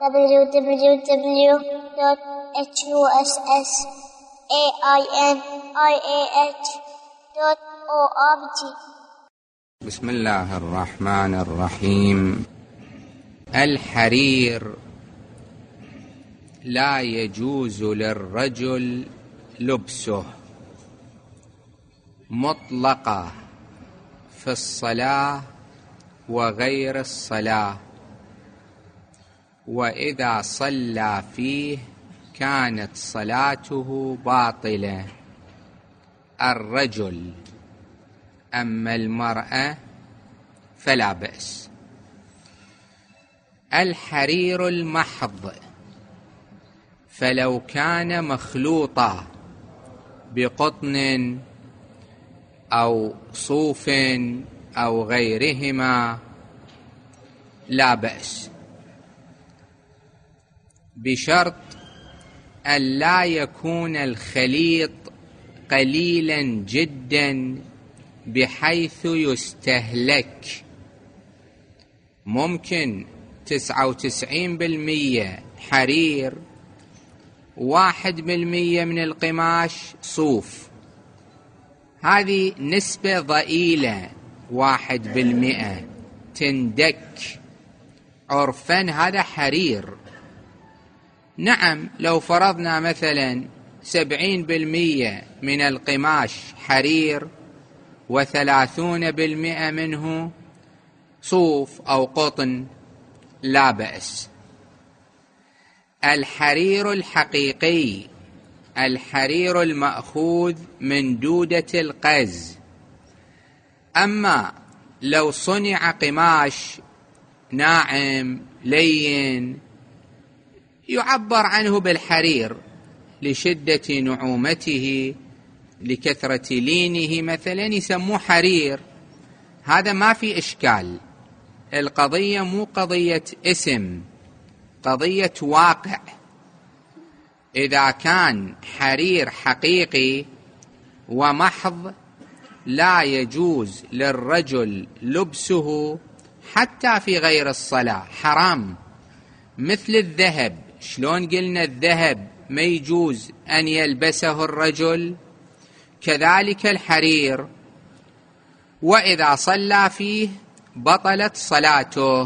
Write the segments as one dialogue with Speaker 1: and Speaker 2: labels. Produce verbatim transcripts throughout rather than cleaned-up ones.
Speaker 1: w w w dot huss ainiah dot org.
Speaker 2: بسم الله الرحمن الرحيم. الحرير لا يجوز للرجل لبسه مطلقة في الصلاة وغير الصلاة، وإذا صلى فيه كانت صلاته باطلة. الرجل، أما المرأة فلا بأس. الحرير المحض فلو كان مخلوطا بقطن أو صوف أو غيرهما لا بأس، بشرط أن لا يكون الخليط قليلا جدا بحيث يستهلك. ممكن تسعة وتسعين بالمئة حرير، واحد بالمئة من القماش صوف، هذه نسبة ضئيلة، واحد بالمئة تندك عرفا هذا حرير. نعم، لو فرضنا مثلا سبعين بالمئة من القماش حرير وثلاثون بالمئة منه صوف أو قطن لا بأس. الحرير الحقيقي الحرير المأخوذ من دودة القز. أما لو صنع قماش ناعم لين يعبر عنه بالحرير لشدة نعومته لكثرة لينه مثلا يسموه حرير، هذا ما في إشكال. القضية مو قضية اسم، قضية واقع. إذا كان حرير حقيقي ومحض لا يجوز للرجل لبسه حتى في غير الصلاة، حرام. مثل الذهب، شلون قلنا الذهب ما يجوز أن يلبسه الرجل، كذلك الحرير، وإذا صلى فيه بطلت صلاته.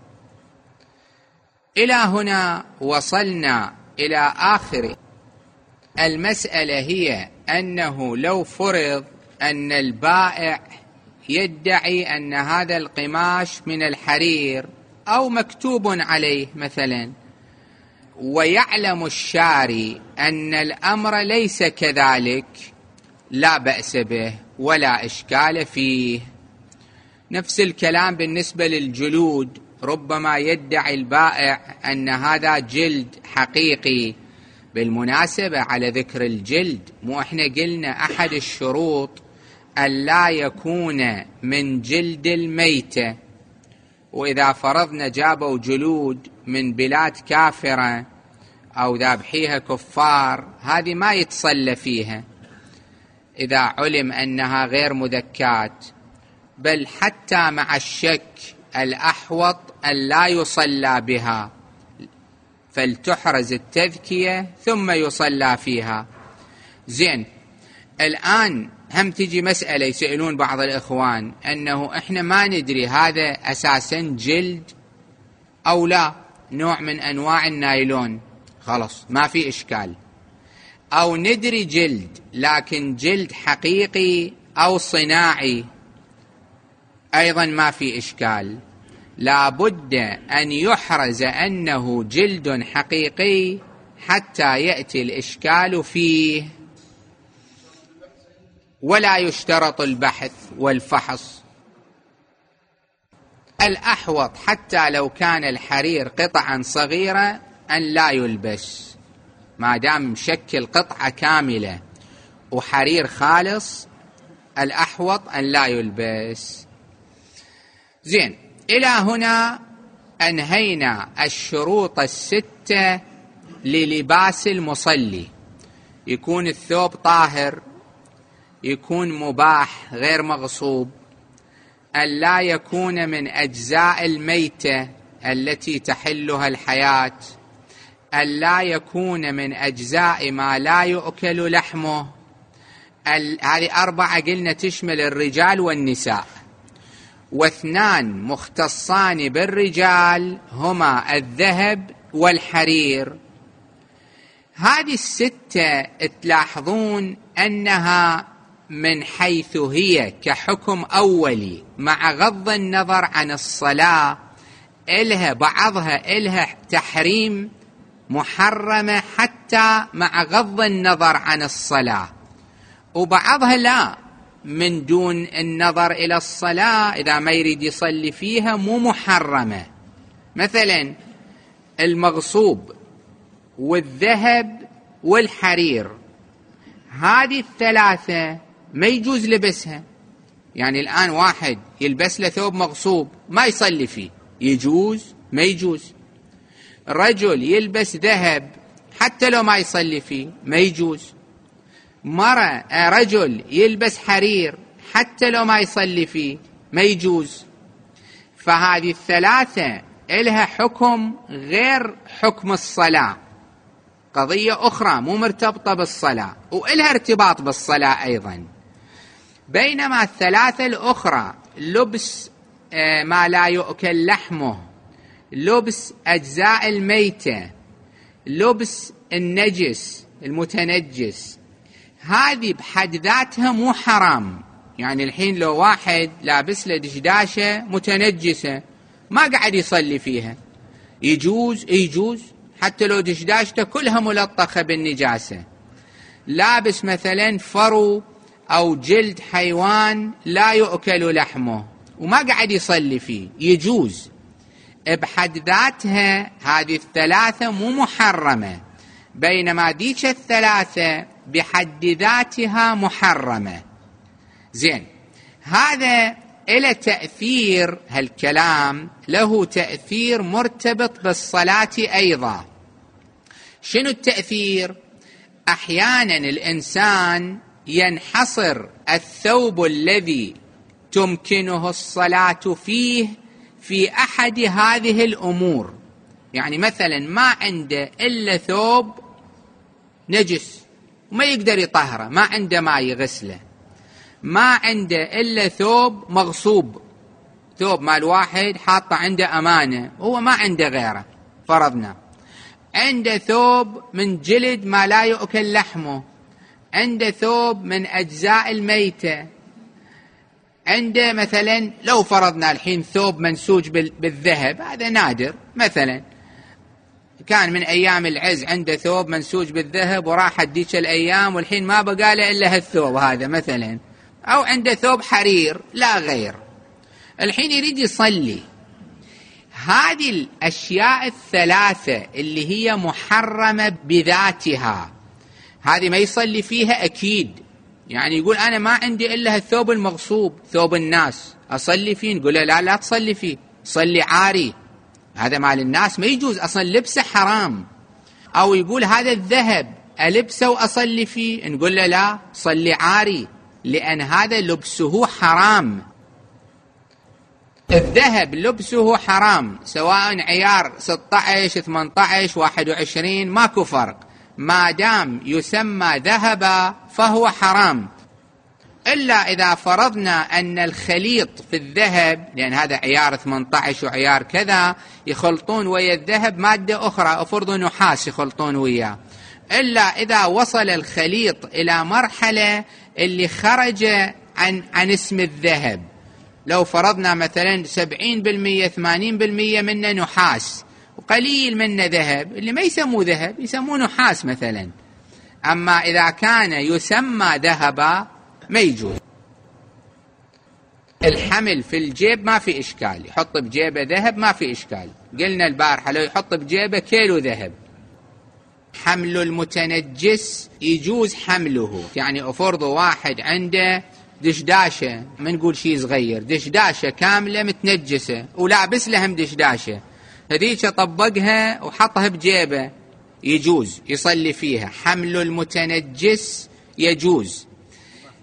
Speaker 2: إلى هنا وصلنا إلى آخر المسألة، هي أنه لو فرض أن البائع يدعي أن هذا القماش من الحرير أو مكتوب عليه مثلا، ويعلم الشاري أن الأمر ليس كذلك، لا بأس به ولا إشكال فيه. نفس الكلام بالنسبة للجلود، ربما يدعي البائع أن هذا جلد حقيقي. بالمناسبة على ذكر الجلد، مو احنا قلنا أحد الشروط أن لا يكون من جلد الميتة، وإذا فرضنا جابوا جلود من بلاد كافرة أو ذابحيها كفار، هذه ما يتصلى فيها إذا علم أنها غير مذكات، بل حتى مع الشك الأحوط أن لا يصلى بها، فلتحرز التذكية ثم يصلى فيها. زين، الآن هم تجي مسألة يسألون بعض الإخوان أنه إحنا ما ندري هذا أساسا جلد أو لا، نوع من أنواع النايلون، خلاص ما في إشكال. أو ندري جلد لكن جلد حقيقي أو صناعي، أيضا ما في إشكال. لا بد أن يحرز أنه جلد حقيقي حتى يأتي الإشكال فيه، ولا يشترط البحث والفحص. الأحوط حتى لو كان الحرير قطعا صغيرة أن لا يلبس، ما دام مشكل قطعة كاملة وحرير خالص، الأحوط أن لا يلبس. زين، إلى هنا أنهينا الشروط الستة للباس المصلي. يكون الثوب طاهر، يكون مباح غير مغصوب، أن لا يكون من أجزاء الميتة التي تحلها الحياة، ألا يكون من أجزاء ما لا يؤكل لحمه. هذه أربعة قلنا تشمل الرجال والنساء، واثنان مختصان بالرجال هما الذهب والحرير. هذه الستة تلاحظون أنها من حيث هي كحكم أولي مع غض النظر عن الصلاة إلها بعضها إلها تحريم محرمة حتى مع غض النظر عن الصلاة، وبعضها لا، من دون النظر إلى الصلاة إذا ما يريد يصلي فيها مو محرمة. مثلا المغصوب والذهب والحرير، هذه الثلاثة ما يجوز لبسها. يعني الآن واحد يلبس له ثوب مغصوب ما يصلي فيه، يجوز؟ ما يجوز. رجل يلبس ذهب حتى لو ما يصلي فيه ما يجوز. مرة رجل يلبس حرير حتى لو ما يصلي فيه ما يجوز. فهذه الثلاثة إلها حكم غير حكم الصلاة، قضية أخرى مو مرتبطة بالصلاة، وإلها ارتباط بالصلاة أيضا. بينما الثلاثة الأخرى لبس ما لا يؤكل لحمه، لبس أجزاء الميتة، لبس النجس المتنجس، هذه بحد ذاتها مو حرام. يعني الحين لو واحد لابس له دشداشة متنجسة ما قاعد يصلي فيها، يجوز؟ يجوز حتى لو دشداشته كلها ملطخة بالنجاسة. لابس مثلا فرو أو جلد حيوان لا يؤكل لحمه وما قاعد يصلي فيه، يجوز. بحد ذاتها هذه الثلاثة مو محرمة، بينما ديك الثلاثة بحد ذاتها محرمة. زين، هذا له تأثير، هالكلام له تأثير مرتبط بالصلاة أيضا. شنو التأثير؟ أحيانا الإنسان ينحصر الثوب الذي تمكنه الصلاة فيه في أحد هذه الأمور. يعني مثلا ما عنده إلا ثوب نجس وما يقدر يطهره، ما عنده ما يغسله، ما عنده إلا ثوب مغصوب، ثوب مال واحد حاطه عنده أمانة هو ما عنده غيره، فرضنا عنده ثوب من جلد ما لا يؤكل لحمه، عنده ثوب من أجزاء الميتة، عنده مثلا لو فرضنا الحين ثوب منسوج بالذهب، هذا نادر، مثلا كان من أيام العز عنده ثوب منسوج بالذهب وراحت ديك الأيام والحين ما بقى له إلا هالثوب هذا مثلا، أو عنده ثوب حرير لا غير، الحين يريد يصلي. هذه الأشياء الثلاثة اللي هي محرمة بذاتها هذه ما يصلي فيها أكيد. يعني يقول أنا ما عندي إلا الثوب المغصوب، ثوب الناس، أصلي فيه؟ نقول له لا لا تصلي فيه، صلي عاري، هذا مال الناس ما يجوز أصلا، لبسه حرام. أو يقول هذا الذهب ألبسه وأصلي فيه، نقول له لا، صلي عاري، لأن هذا لبسه حرام. الذهب لبسه حرام، سواء عيار ستة عشر ثمانية عشر واحد وعشرين ماكو فرق، ما دام يسمى ذهبا فهو حرام. إلا إذا فرضنا أن الخليط في الذهب، لأن هذا عيار ثمانية عشر وعيار كذا يخلطون ويا الذهب مادة أخرى، أفرضوا نحاس يخلطون وياه، إلا إذا وصل الخليط إلى مرحلة اللي خرج عن, عن اسم الذهب. لو فرضنا مثلا سبعين بالمئة ثمانين بالمئة منه نحاس وقليل منه ذهب، اللي ما يسموه ذهب يسموه نحاس مثلا. أما إذا كان يسمى ذهبا ما يجوز. الحمل في الجيب ما في إشكال، يحط بجيبه ذهب ما في إشكال، قلنا البارحة لو يحط بجيبه كيلو ذهب. حمل المتنجس يجوز حمله، يعني أفرض واحد عنده دشداشة، ما نقول شيء صغير، دشداشة كاملة متنجسة ولابس لهم دشداشة، هذيك طبقها وحطها بجيبه، يجوز يصلي فيها. حمل المتنجس يجوز.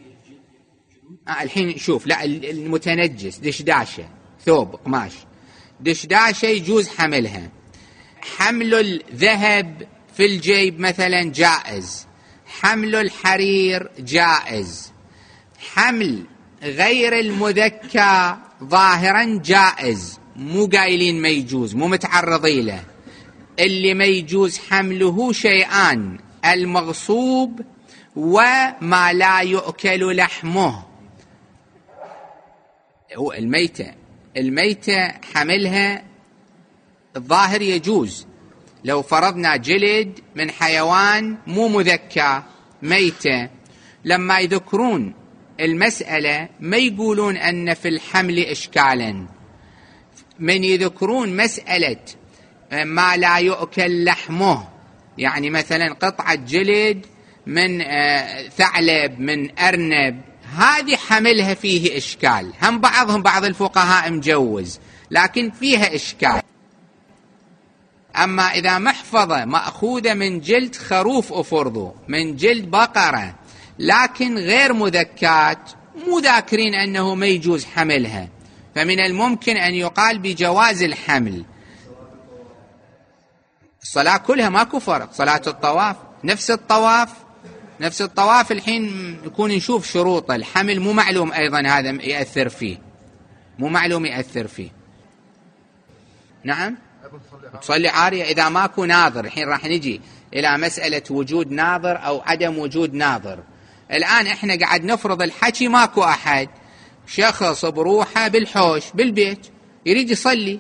Speaker 2: آه الحين شوف، لا المتنجس دشداشة ثوب قماش دشداشة يجوز حملها. حمل الذهب في الجيب مثلا جائز، حمل الحرير جائز، حمل غير المذكى ظاهرا جائز، مو قايلين ما يجوز، مو متعرضي له. اللي ما يجوز حمله شيئان: المغصوب وما لا يؤكل لحمه. هو الميتة، الميتة حملها الظاهر يجوز. لو فرضنا جلد من حيوان مو مذكى ميتة، لما يذكرون المسألة ما يقولون أن في الحمل إشكالا، من يذكرون مسألة ما لا يؤكل لحمه، يعني مثلا قطعة جلد من ثعلب من أرنب، هذه حملها فيه إشكال. هم بعضهم بعض الفقهاء مجوز، لكن فيها إشكال. أما إذا محفظة مأخوذة من جلد خروف أفرضوا، من جلد بقرة، لكن غير مذكات، مو ذاكرين أنه ما يجوز حملها، فمن الممكن أن يقال بجواز الحمل. الصلاة كلها ماكو فرق، صلاة الطواف نفس الطواف، نفس الطواف. الحين يكون نشوف شروط الحمل، مو معلوم أيضا هذا يأثر فيه، مو معلوم يأثر فيه. نعم، تصلي عارية إذا ماكو ناظر. الحين راح نجي إلى مسألة وجود ناظر أو عدم وجود ناظر. الآن إحنا قاعد نفرض الحكي، ماكو أحد، شخص بروحه بالحوش بالبيت يريد يصلي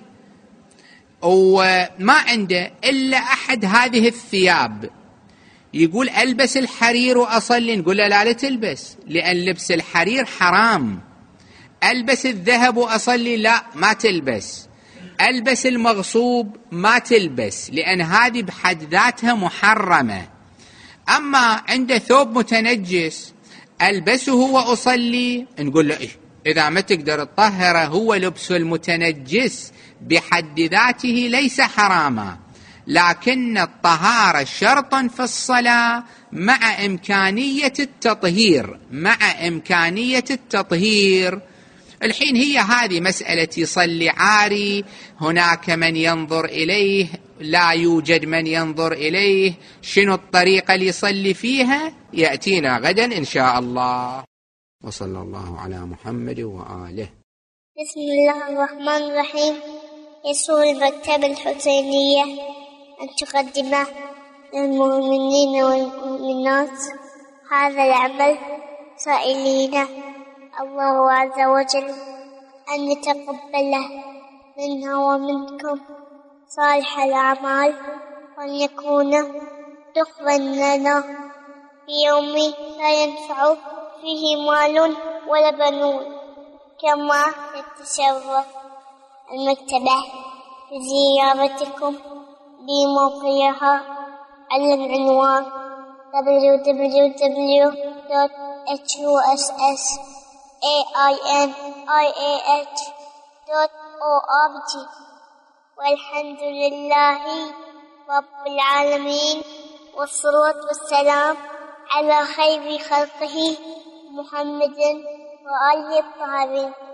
Speaker 2: وما عنده إلا أحد هذه الثياب، يقول ألبس الحرير وأصلي، نقول له لا لا تلبس، لأن لبس الحرير حرام. ألبس الذهب وأصلي، لا ما تلبس. ألبس المغصوب، ما تلبس، لأن هذه بحد ذاتها محرمة. أما عنده ثوب متنجس ألبسه وأصلي، نقول له إيه إذا ما تقدر تطهره، هو لبس المتنجس بحد ذاته ليس حراما، لكن الطهارة شرط في الصلاة مع إمكانية التطهير، مع إمكانية التطهير. الحين هي هذه مسألة يصلي عاري، هناك من ينظر إليه، لا يوجد من ينظر إليه، شنو الطريقة اللي يصلي فيها يأتينا غدا إن شاء الله. وصلى الله على محمد وآله.
Speaker 1: بسم الله الرحمن الرحيم. يسر المكتبة الحسينية أن تقدم للمؤمنين والمؤمنات هذا العمل، سائلين الله عز وجل أن يتقبله منا ومنكم صالح الأعمال، وأن يكون دخلا لنا في يوم لا ينفع فيه مال ولا بنون. كما يتشرف المكتبة بزيارتكم بموقعها على العنوان دبليو دبليو دبليو دوت إتش يو إس إس إيه آي إن آي إيه إتش دوت أو آر جي. والحمد لله رب العالمين، والصلاة والسلام على خير خلقه محمد وآله الطاهرين.